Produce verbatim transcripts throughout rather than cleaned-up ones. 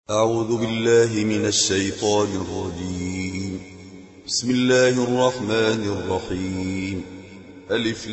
أعوذ بالله من الشيطان الرجيم. بسم الله الرحمن الرحيم. ألف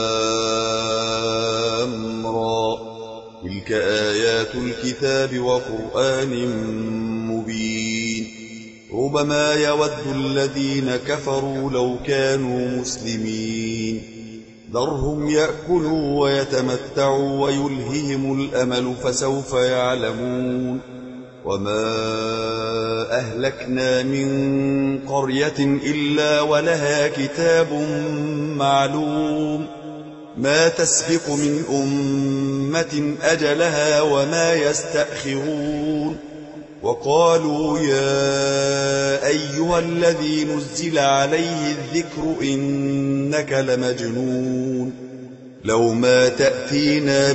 لام را. تلك آيات الكتاب وقرآن مبين. ربما يود الذين كفروا لو كانوا مسلمين. ذرهم يأكلوا ويتمتعوا ويلههم الأمل فسوف يعلمون. وما أهلكنا من قرية إلا ولها كتاب معلوم ما تسبق من أمة أجلها وما يستأخرون. وقالوا يا أيها الذي نزل عليه الذكر إنك لمجنون لو ما تأتينا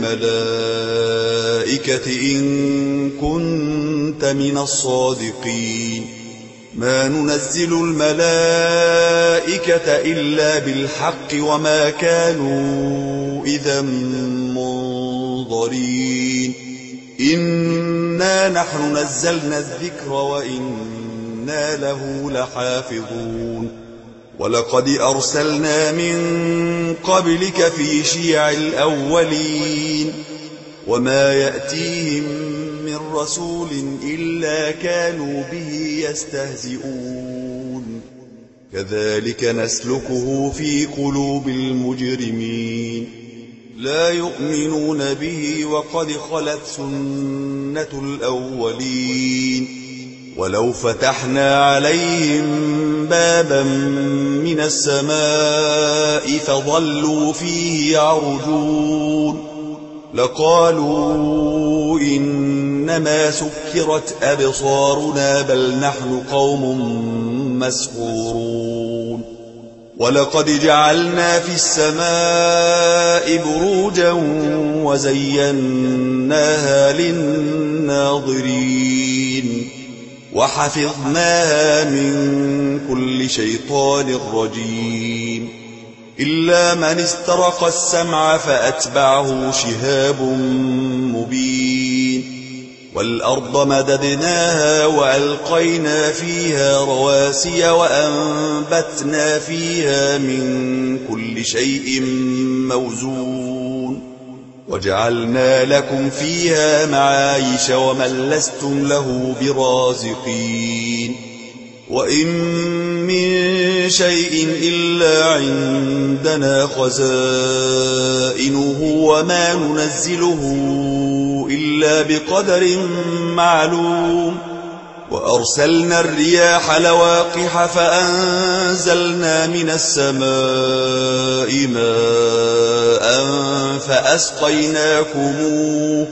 بالملائكة إن كنت من الصادقين. ما ننزل الملائكة إلا بالحق وما كانوا إذا منظرين. إنا نحن نزلنا الذكر وإنا له لحافظون. ولقد أرسلنا من قبلك في شيع الأولين وما يأتيهم من رسول إلا كانوا به يستهزئون. كذلك نسلكه في قلوب المجرمين. لا يؤمنون به وقد خلت سنة الأولين. ولو فتحنا عليهم بابا من السماء فظلوا فيه يعرجون لقالوا إنما سكرت أبصارنا بل نحن قوم مسحورون. ولقد جعلنا في السماء بروجا وزيناها للناظرين وحفظناها من كل شيطان رجيم. إلا من استرق السمع فأتبعه شهاب مبين. والأرض مددناها وألقينا فيها رواسي وأنبتنا فيها من كل شيء موزون. وجعلنا لكم فيها معايش ومن لستم له برازقين. وإن من شيء إلا عندنا خزائنه وما ننزله إلا بقدر معلوم. وأرسلنا الرياح لواقح فأنزلنا من السماء ماء فأسقيناكموه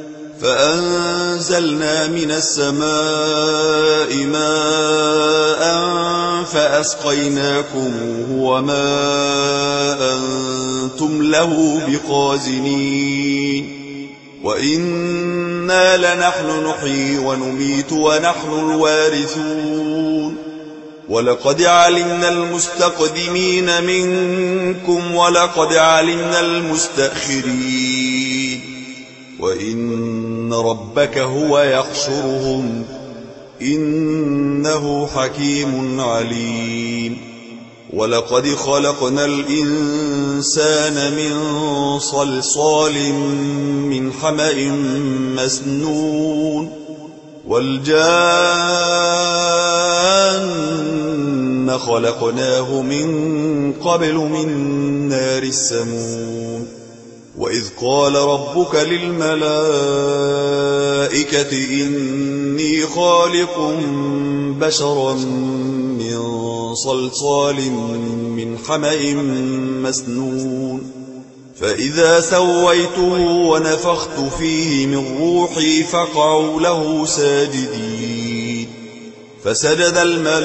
فأنزلنا من السماء ماء فأسقيناكموه وما أنتم له بخازنين. وإنا لنحن نحيي ونميت ونحن الوارثون. ولقد علمنا المستقدمين منكم ولقد علمنا المستأخرين. وإن ربك هو يحشرهم إنه حكيم عليم. ولقد خلقنا الإنسان من صلصال من حمأ مسنون. والجان خلقناه من قبل من نار السموم. وإذ قال ربك للملائكة إني خالق بشرا من صلصال من حمأ مسنون. فإذا سويته ونفخت فيه من روحي فقعوا له ساجدين. فسجد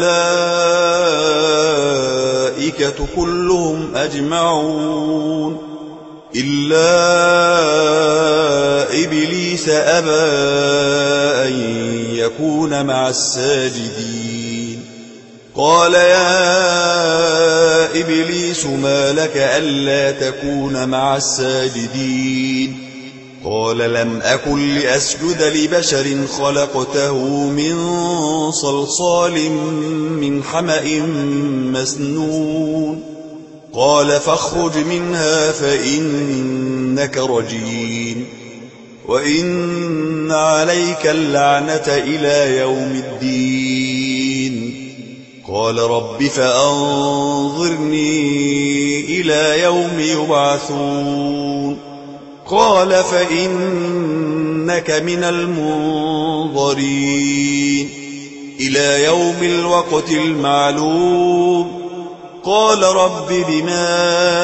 الملائكة كلهم أجمعون إلا إبليس أبى أن يكون مع الساجدين. قال يا إبليس ما لك ألا تكون مع الساجدين قال لم أكن لأسجد لبشر خلقته من صلصال من حمأ مسنون قال فاخرج منها فإنك رجيم وإن عليك اللعنة إلى يوم الدين قال رب فأنظرني إلى يوم يبعثون قال فإنك من المنظرين إلى يوم الوقت المعلوم قال رب بما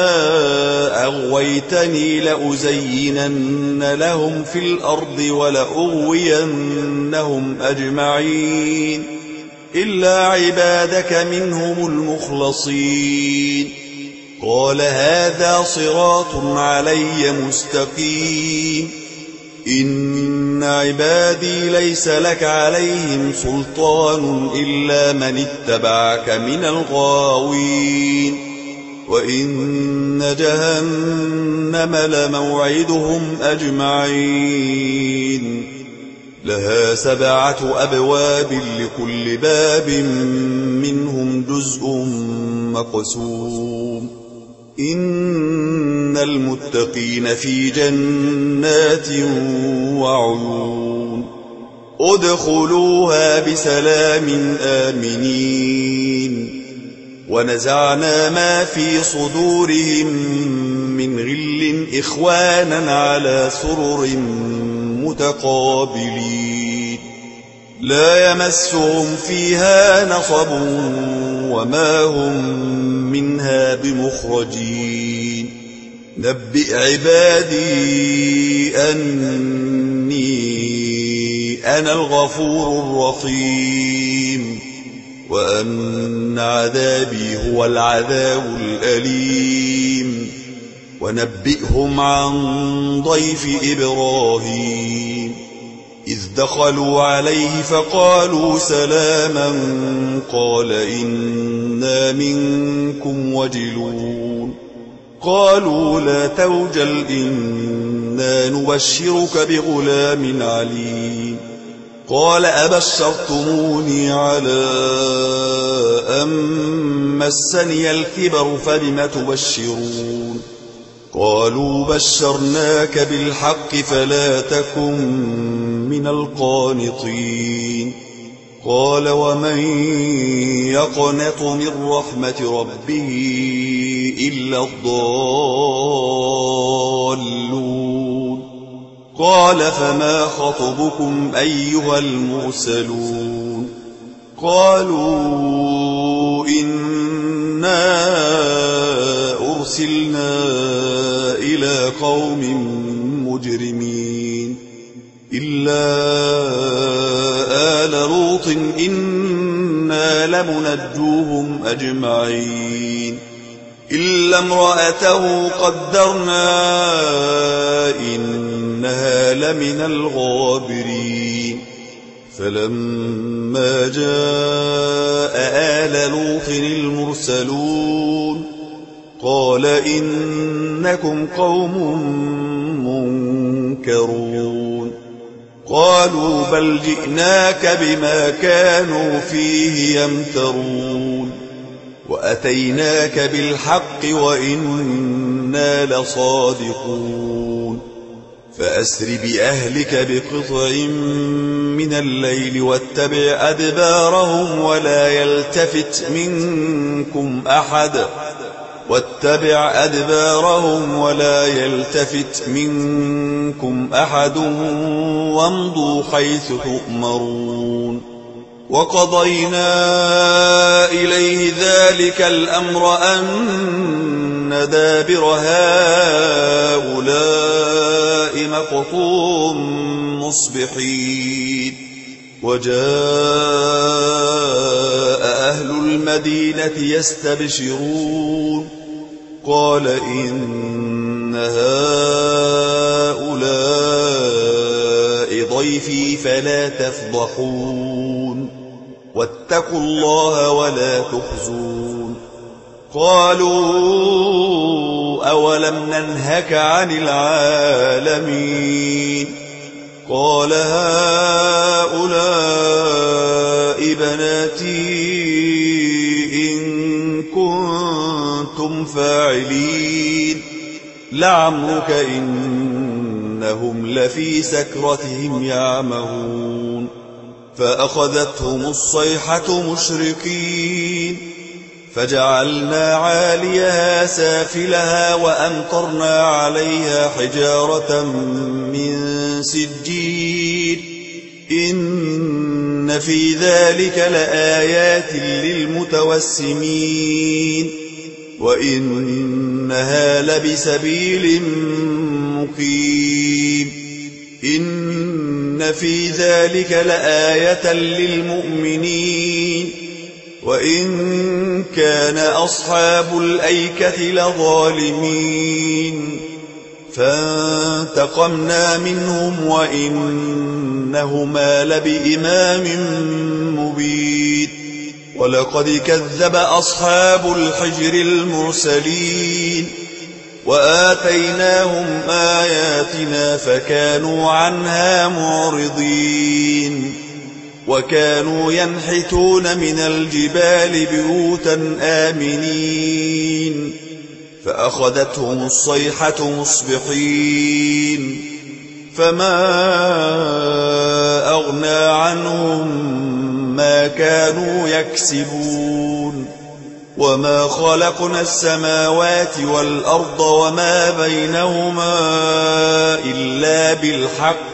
أغويتني لأزينن لهم في الأرض ولأغوينهم أجمعين إلا عبادك منهم المخلصين قال هذا صراط علي مستقيم إن عبادي ليس لك عليهم سلطان إلا من اتبعك من الغاوين وإن جهنم لموعدهم أجمعين لها سبعة أبواب لكل باب منهم جزء مقسوم إن المتقين في جنات وعيون ادخلوها بسلام آمنين ونزعنا ما في صدورهم من غل إخوانا على سرر متقابلين لا يمسهم فيها نصب وما هم منها بمخرجين نبئ عبادي أني أنا الغفور الرحيم وأن عذابي هو العذاب الأليم ونبئهم عن ضيف إبراهيم إذ دخلوا عليه فقالوا سلاما قال إنا منكم وجلون قالوا لا توجل إنا نبشرك بغلام عليم قال أبشرتموني على أن مسني الكبر فبم تبشرون قالوا بشرناك بالحق فلا تكن من القانطين قال ومن يقنط من رحمة ربه إلا الضالون قال فما خطبكم أيها المرسلون قالوا إنا أرسلنا إلى قوم مجرمين إلا آل لوط إنا لمنجوهم أجمعين إلا امرأته قدرنا إنها لمن الغابرين فلما جاء آل لوط المرسلون قال إنكم قوم منكرون قالوا بل جئناك بما كانوا فيه يمترون وأتيناك بالحق وإنا لصادقون فأسر بأهلك بقطع من الليل واتبع أدبارهم ولا يلتفت منكم أحد واتبع أدبارهم ولا يلتفت منكم أحد وامضوا حيث تؤمرون وقضينا إليه ذلك الأمر أن دابر هؤلاء مقطوع مصبحين وجاء أهل المدينة يستبشرون قال إن هؤلاء ضيفي فلا تفضحون واتقوا الله ولا تخزون قالوا أولم ننهك عن العالمين قال هؤلاء بناتي إن كنتم فاعلين لعمرك إنهم لفي سكرتهم يعمهون فأخذتهم الصيحة مشرقين فجعلنا عاليها سافلها وأمطرنا عليها حجارة من سجيل إن في ذلك لآيات للمتوسمين وإنها لبسبيل مقيم إن في ذلك لآية للمؤمنين وإن كان أصحاب الأيكة لظالمين فانتقمنا منهم وإنهما لبإمام مبين ولقد كذب أصحاب الحجر المرسلين وآتيناهم آياتنا فكانوا عنها معرضين وكانوا ينحتون من الجبال بيوتا آمنين فأخذتهم الصيحة مصبحين فما أغنى عنهم ما كانوا يكسبون وما خلقنا السماوات والأرض وما بينهما إلا بالحق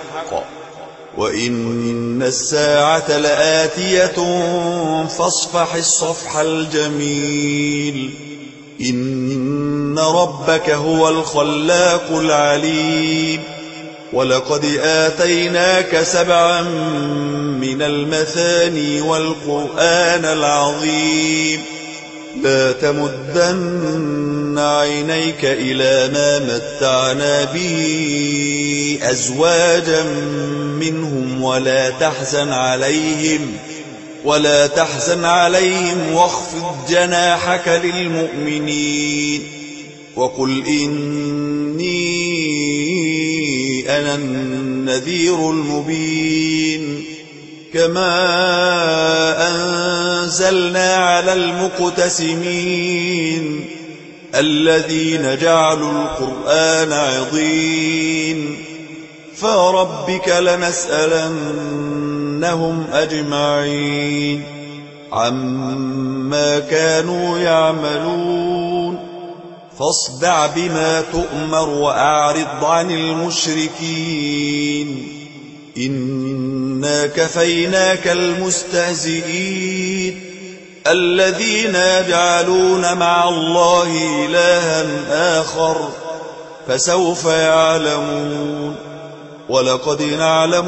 وإن الساعة لآتية فاصفح الصفح الجميل إن ربك هو الخلاق العليم ولقد آتيناك سبعا من المثاني والقرآن العظيم لا تمدن عينيك إلى ما متعنا به أزواجا منهم ولا تحزن عليهم ولا تحزن عليهم واخفض جناحك للمؤمنين وقل إني أنا النذير المبين كما أنزلنا على المقتسمين الذين جعلوا القرآن عضين فربك لنسألنهم أجمعين عما كانوا يعملون فاصدع بما تؤمر وأعرض عن المشركين إنا كفيناك المستهزئين الذين يجعلون مع الله إلها آخر فسوف يعلمون ولقد نعلم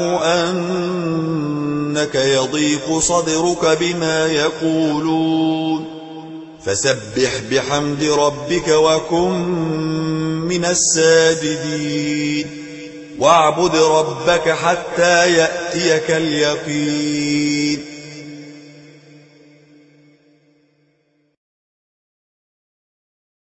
أنك يضيق صدرك بما يقولون فسبح بحمد ربك وكن من الساجدين واعبد ربك حتى يأتيك اليقين